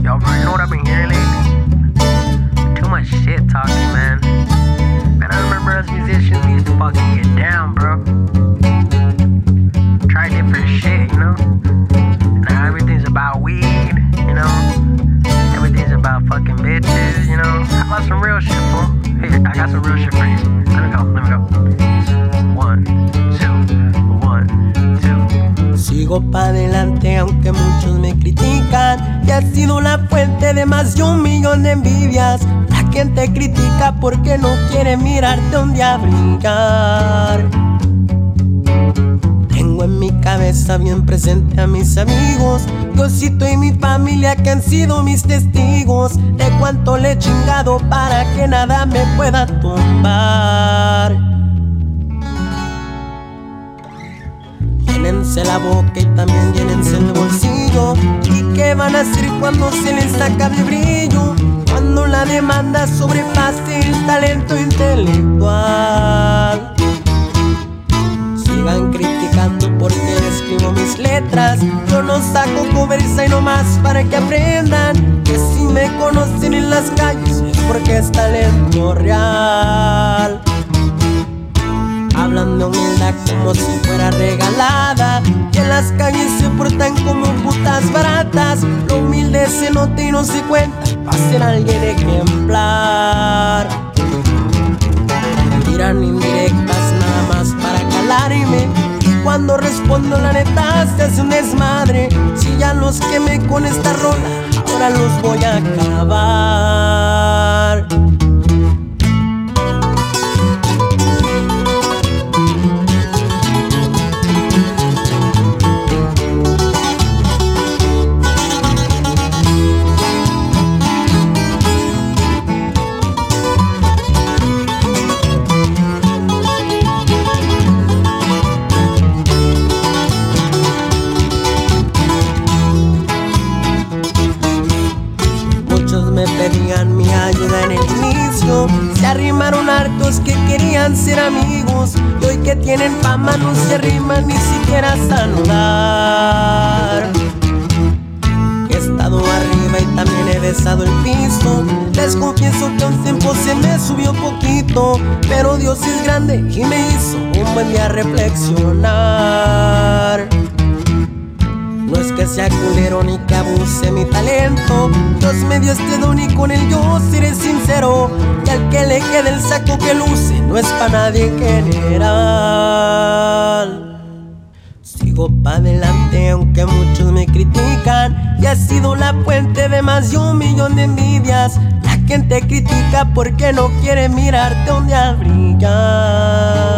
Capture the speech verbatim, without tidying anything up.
Y'all already know what I've been hearing lately? Too much shit talking, man. Man, I remember us musicians, we used to fucking get down, bro. Try different shit, you know? Now everything's about weed, you know? Everything's about fucking bitches, you know? How about some real shit, fool? Here, I got some real shit for you. Let me go, let me go. One, two, one, two. Sigo pa' adelante aunque muchos me critican, que ha sido la fuente de más de un millón de envidias. La gente critica porque no quiere mirarte un día brillar. Tengo en mi cabeza bien presente a mis amigos, Diosito y mi familia que han sido mis testigos de cuánto le he chingado para que nada me pueda tumbar. Llénense la boca y también llénense el bolsillo. ¿Y qué van a hacer cuando se les acabe el brillo? Cuando la demanda sobrepase el talento intelectual. Sigan criticando porque escribo mis letras. Yo no saco coversa y no más para que aprendan que si me conocen en las calles es porque es talento real. Hablan de humildad como si fuera regalada, que en las calles se portan como putas baratas. Lo humilde se nota y no se cuenta, va a ser alguien ejemplar. Tiran indirectas nada más para calarme, y cuando respondo la neta se hace un desmadre. Si ya los quemé con esta rola, ahora los voy a acabar. Me pedían mi ayuda en el inicio, se arrimaron hartos que querían ser amigos, y hoy que tienen fama no se arriman ni siquiera a saludar. He estado arriba y también he besado el piso. Les confieso que un tiempo se me subió poquito, pero Dios es grande y me hizo un buen día reflexionar. No es que sea culero ni que abuse mi talento, Dios me dio este don y con él yo seré sincero. Y al que le quede el saco que luce no es pa' nadie en general. Sigo pa' adelante aunque muchos me critican, y ha sido la fuente de más de un millón de envidias. La gente critica porque no quiere mirarte un día brillar.